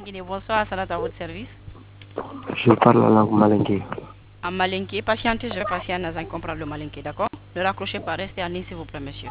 Guinée, bonsoir, Salat à votre service. Je parle la langue malinké. En malinké, patientez, je vais passer un agent comprendre le malinké, d'accord? Ne raccrochez pas, restez en ligne s'il vous plaît, monsieur.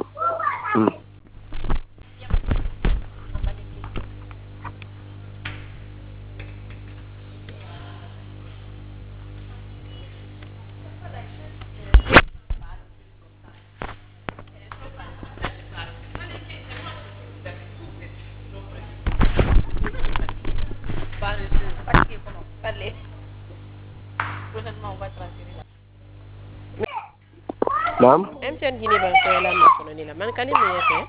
Naam? MTN Guinée ba so la ma kono ni la man kani me yete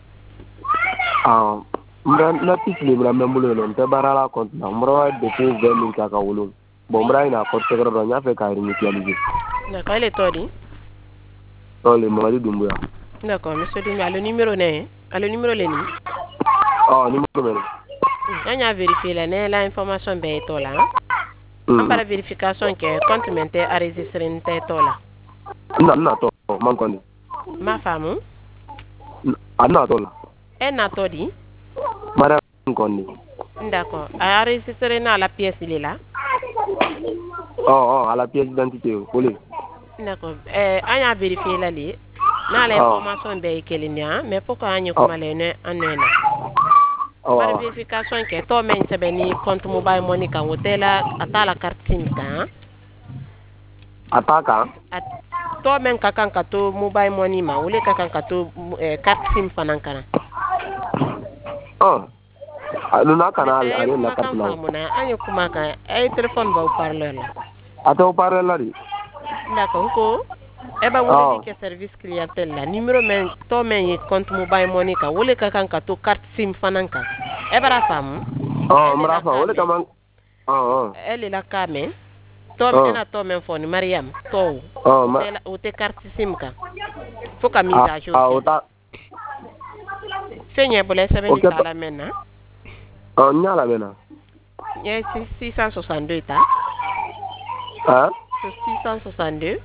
Na pisli bla membulo non te barala kont na mro de te venu ka ka wulu bo mra ina ko te gro nya fe ka ri mi tiali na ko le todi to le mali dumbuya d'accord monsieur Dumia le numéro ne le numéro le ni numéro men anya vérifier la ne la information be to la on para vérification que compte mente enregistré nte to la na to man kondi ma famu na to la na to di mara kondi d'accord enregistré na la pièce il est là à la pièce d'identité oui d'accord anya vérifier la li na la information be kelinia mais pourquoi anya kuma le ne anena par vérification que to men sebe ni compte mobile money kan hotela atala carte SIM kan ataka to men ka kan ka to mobile money ma wole ka kan ka to carte SIM fanan kana aluna kana ale la carte la mona anya kuma ka ay téléphone ba parleur la ato parleur la di d'accord ko e ba wole ke service clientèle la numéro men to men yi compte mobile money ka wole ka kan ka to carte SIM fanan kan e bara fam mra fa wole ka man elle la kame to men to men foni Mariam to o te carte SIM ka faut ka mise à jour ota fenye bole seben di tala mena nyala mena yes 662 ta 662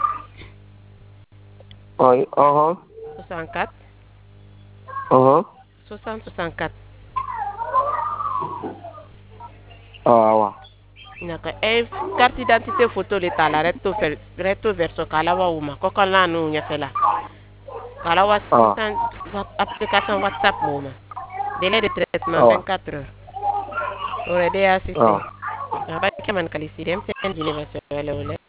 64 64 wa naka carte d'identité photo le tala recto verso kala wa uma ko kala nu nya fela kala wa application WhatsApp moma délai de traitement 24 heures aurait assisté ba keman kali sidem sen dine ba